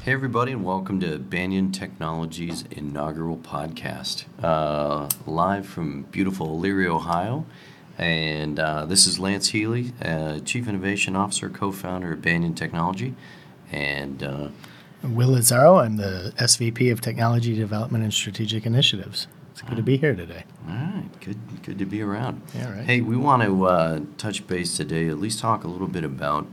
Hey, everybody, and welcome to Banyan Technologies' inaugural podcast. Live from beautiful Elyria, Ohio. And this is Lance Healy, Chief Innovation Officer, co founder of Banyan Technology. And Will Lazaro, I'm the SVP of Technology Development and Strategic Initiatives. It's good to be here today. All right, good to be around. Yeah, right. Hey, we want to touch base today, at least talk a little bit about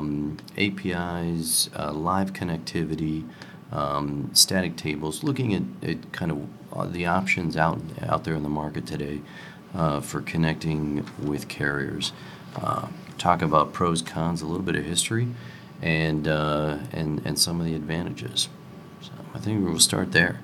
APIs, live connectivity, static tables, looking at kind of the options out there in the market today for connecting with carriers. Talk about pros, cons, a little bit of history, and some of the advantages. So I think we'll start there.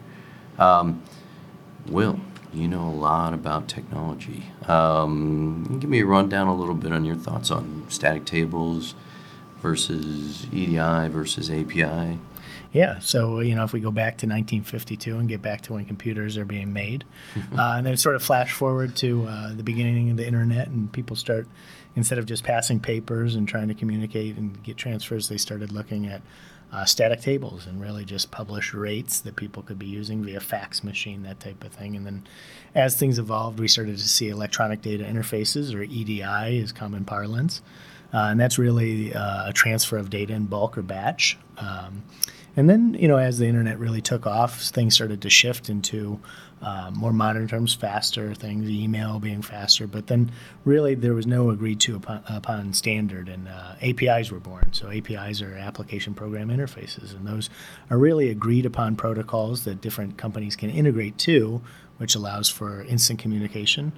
Will, you know a lot about technology. Give me a rundown a little bit on your thoughts on static tables versus EDI versus API. Yeah, so if we go back to 1952 and get back to when computers are being made, and then sort of flash forward to the beginning of the internet, and people start, instead of just passing papers and trying to communicate and get transfers, they started looking at static tables and really just publish rates that people could be using via fax machine, that type of thing. And then as things evolved, we started to see electronic data interfaces, or EDI is common parlance. And that's really a transfer of data in bulk or batch. And then, as the internet really took off, things started to shift into more modern terms, faster things, email being faster. But then really there was no agreed to upon standard, and APIs were born. So APIs are application program interfaces, and those are really agreed upon protocols that different companies can integrate to, which allows for instant communication.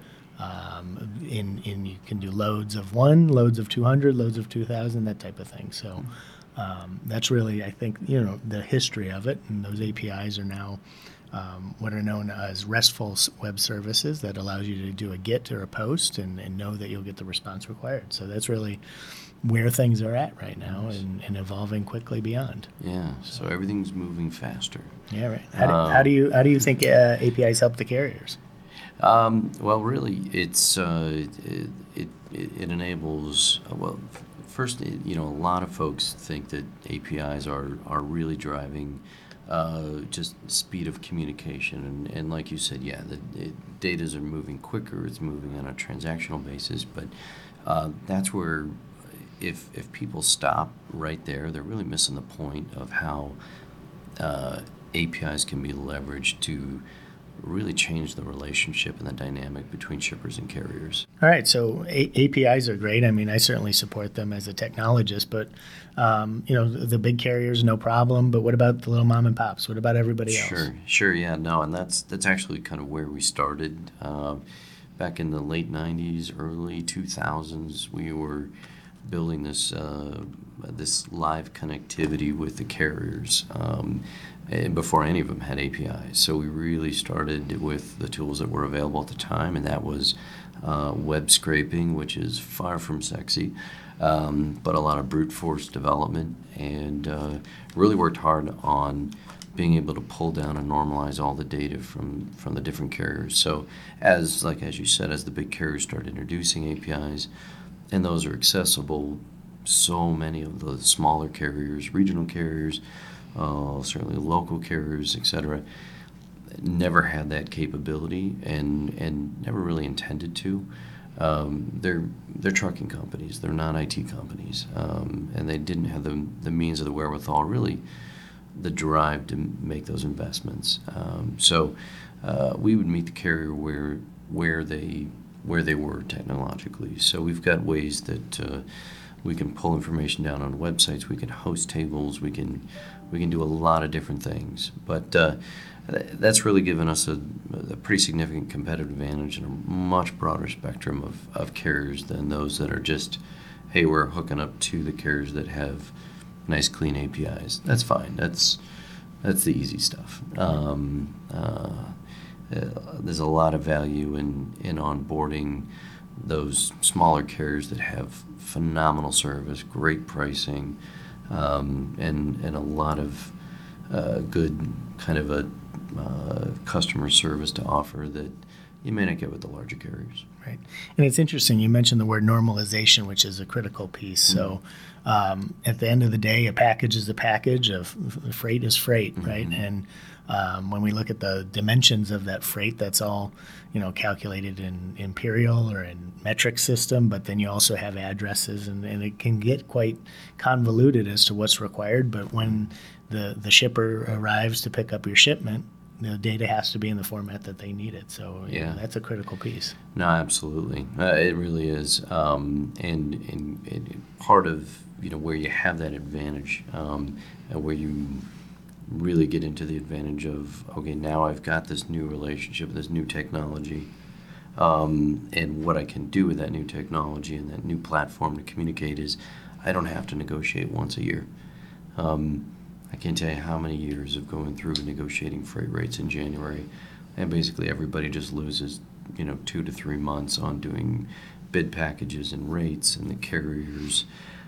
You can do loads of 1, loads of 200, loads of 2,000, that type of thing. So that's really, I think, the history of it. And those APIs are now what are known as RESTful web services that allows you to do a GET or a POST and know that you'll get the response required. So that's really where things are at right now, and evolving quickly beyond. Yeah, so everything's moving faster. Yeah, right. How do you think APIs help the carriers? Well, really, it enables, first, a lot of folks think that APIs are really driving just speed of communication. And like you said, yeah, the data are moving quicker, it's moving on a transactional basis, but that's where if people stop right there, they're really missing the point of how APIs can be leveraged to really change the relationship and the dynamic between shippers and carriers. All right, so APIs are great. I mean, I certainly support them as a technologist, but the big carriers, no problem. But what about the little mom and pops? What about everybody else? Sure, yeah, no, and that's actually kind of where we started. Back in the late 90s, early 2000s, we were building this live connectivity with the carriers. Before any of them had APIs. So we really started with the tools that were available at the time, and that was web scraping, which is far from sexy, but a lot of brute force development, and really worked hard on being able to pull down and normalize all the data from the different carriers. So as you said, as the big carriers started introducing APIs, and those are accessible, so many of the smaller carriers, regional carriers, certainly local carriers, etc., never had that capability and never really intended to. They're trucking companies. They're not IT companies, and they didn't have the means of the wherewithal, really, the drive to make those investments. So we would meet the carrier where they were technologically. So we've got ways that we can pull information down on websites. We can host tables. We can do a lot of different things. But that's really given us a pretty significant competitive advantage and a much broader spectrum of carriers than those that are just, hey, we're hooking up to the carriers that have nice, clean APIs. That's fine. That's the easy stuff. There's a lot of value in onboarding those smaller carriers that have phenomenal service, great pricing, and a lot of good kind of a customer service to offer that you may not get with the larger carriers. Right. And it's interesting, you mentioned the word normalization, which is a critical piece. So at the end of the day, a package is a package, freight is freight, right? And when we look at the dimensions of that freight, that's all, calculated in imperial or in metric system, but then you also have addresses, and it can get quite convoluted as to what's required. But when the shipper arrives to pick up your shipment, the data has to be in the format that they need it. So that's a critical piece. No, absolutely. It really is. And part of, where you have that advantage, and where you really get into the advantage of, okay, now I've got this new relationship, this new technology, and what I can do with that new technology and that new platform to communicate is I don't have to negotiate once a year. I can't tell you how many years of going through negotiating freight rates in January, and basically everybody just loses, 2 to 3 months on doing bid packages and rates, and the carriers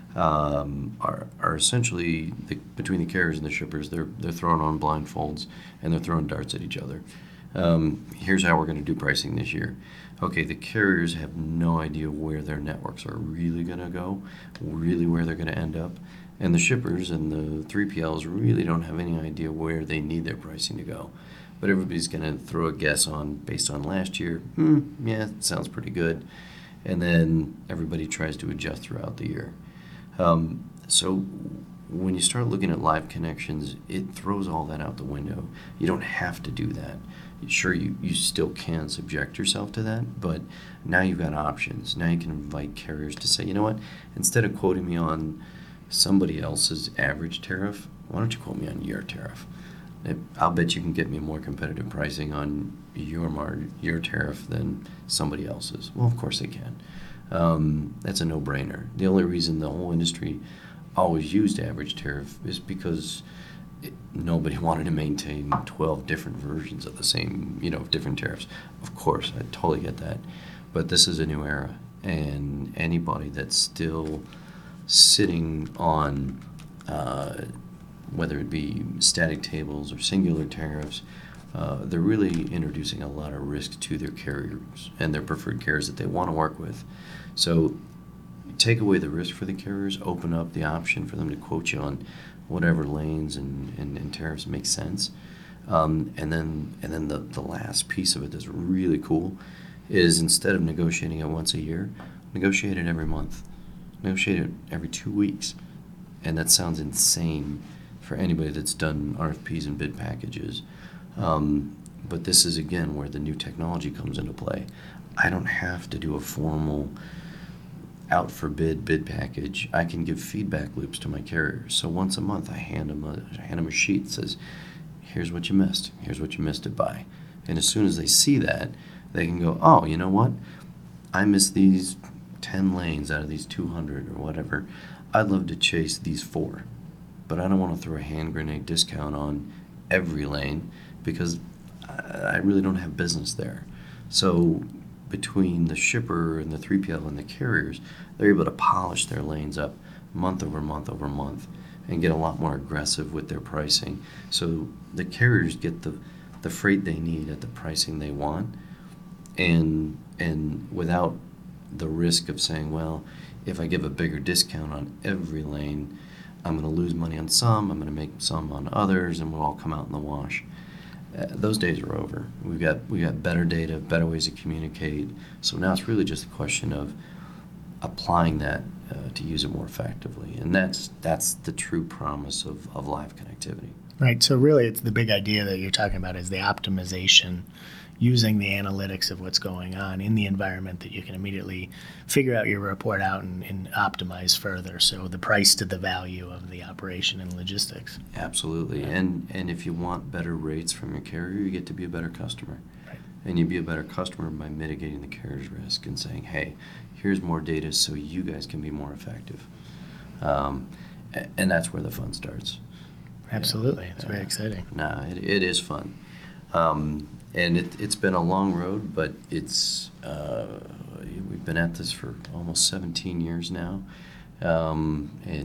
are essentially between the carriers and the shippers, they're throwing on blindfolds and they're throwing darts at each other. Here's how we're going to do pricing this year. Okay, the carriers have no idea where their networks are really going to go, really where they're going to end up. And the shippers and the 3PLs really don't have any idea where they need their pricing to go. But everybody's going to throw a guess based on last year. Yeah, it sounds pretty good. And then everybody tries to adjust throughout the year. So when you start looking at live connections, it throws all that out the window. You don't have to do that. Sure, you still can subject yourself to that, but now you've got options. Now you can invite carriers to say, you know what, instead of quoting me on somebody else's average tariff, why don't you quote me on your tariff? I'll bet you can get me more competitive pricing on your tariff than somebody else's. Well, of course they can. That's a no-brainer. The only reason the whole industry always used average tariff is because nobody wanted to maintain 12 different versions of the same, different tariffs. Of course, I totally get that. But this is a new era, and anybody that's still sitting on whether it be static tables or singular tariffs, they're really introducing a lot of risk to their carriers and their preferred carriers that they want to work with. So take away the risk for the carriers, open up the option for them to quote you on whatever lanes and tariffs make sense. And then the last piece of it that's really cool is instead of negotiating it once a year, negotiate it every month. Negotiate it every 2 weeks. And that sounds insane for anybody that's done RFPs and bid packages. But this is, again, where the new technology comes into play. I don't have to do a formal out for bid package. I can give feedback loops to my carriers. So once a month, I hand them a sheet that says, here's what you missed. Here's what you missed it by. And as soon as they see that, they can go, oh, you know what? I missed these 10 lanes out of these 200 or whatever. I'd love to chase these 4. But I don't want to throw a hand grenade discount on every lane because I really don't have business there. So between the shipper and the 3PL and the carriers, they're able to polish their lanes up month over month over month and get a lot more aggressive with their pricing. So the carriers get the freight they need at the pricing they want, and without the risk of saying, well, if I give a bigger discount on every lane, I'm going to lose money on some, I'm going to make some on others, and we'll all come out in the wash. Those days are over. We've got better data, better ways to communicate. So now it's really just a question of applying that to use it more effectively, and that's the true promise of live connectivity. Right. So really, it's the big idea that you're talking about is the optimization, using the analytics of what's going on in the environment that you can immediately figure out your report out and optimize further. So the price to the value of the operation and logistics. Absolutely. Yeah. And if you want better rates from your carrier, you get to be a better customer. Right. And you be a better customer by mitigating the carrier's risk and saying, hey, here's more data so you guys can be more effective. And that's where the fun starts. Absolutely. It's very exciting. No, it is fun. And it's been a long road, but it's we've been at this for almost 17 years now,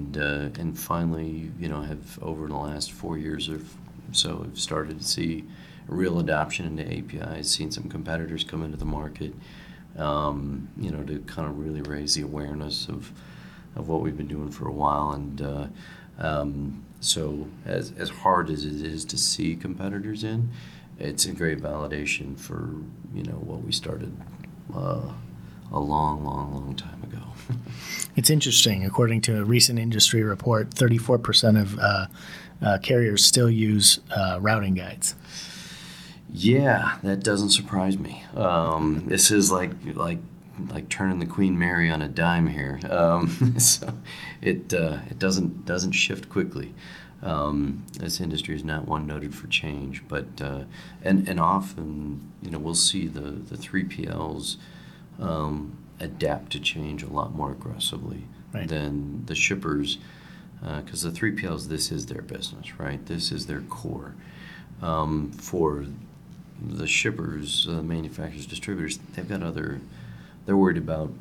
and finally, have over the last 4 years or so, have started to see real adoption into APIs, seen some competitors come into the market, to kind of really raise the awareness of what we've been doing for a while. And so as hard as it is to see competitors in, it's a great validation for, what we started a long time ago. It's interesting. According to a recent industry report, 34% of carriers still use routing guides. Yeah, that doesn't surprise me. This is like turning the Queen Mary on a dime here. So it doesn't shift quickly. This industry is not one noted for change, but and often we'll see the 3PLs adapt to change a lot more aggressively than the shippers, because the 3PLs, this is their business, right? This is their core. For the shippers, manufacturers, distributors, they've got they're worried about,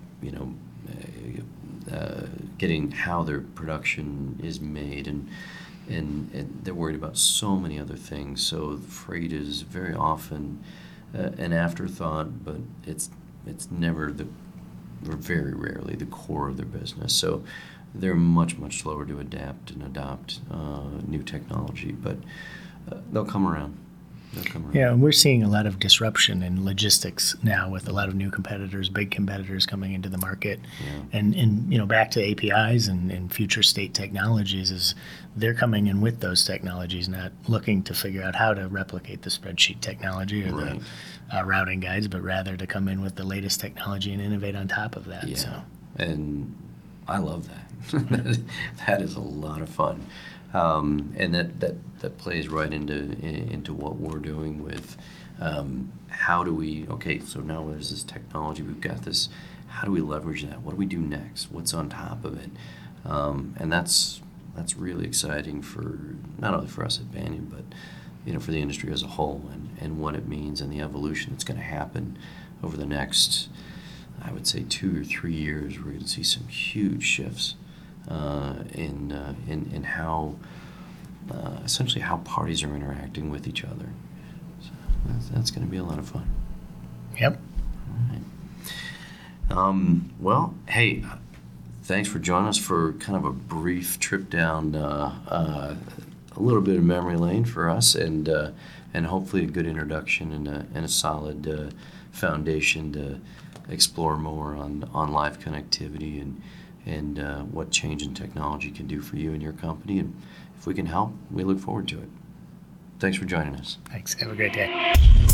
getting how their production is made, and they're worried about so many other things. So freight is very often an afterthought, but it's never or very rarely the core of their business. So they're much slower to adapt and adopt new technology, but they'll come around. Yeah, we're seeing a lot of disruption in logistics now with a lot of new competitors, big competitors coming into the market. Yeah. And back to APIs and future state technologies, is they're coming in with those technologies, not looking to figure out how to replicate the spreadsheet technology or the routing guides, but rather to come in with the latest technology and innovate on top of that. Yeah, So. And I love that. That is a lot of fun. And that plays right into what we're doing with how do we, so now there's this technology, we've got this, how do we leverage that? What do we do next? What's on top of it? And that's really exciting for not only for us at Banyan, but for the industry as a whole, and what it means and the evolution that's going to happen over the next, I would say, 2 or 3 years. We're going to see some huge shifts in how essentially how parties are interacting with each other. So that's going to be a lot of fun. Yep. All right. Well, hey, thanks for joining us for kind of a brief trip down a little bit of memory lane for us, and hopefully a good introduction and a solid foundation to explore more on live connectivity and what change in technology can do for you and your company. And if we can help, we look forward to it. Thanks for joining us. Thanks. Have a great day.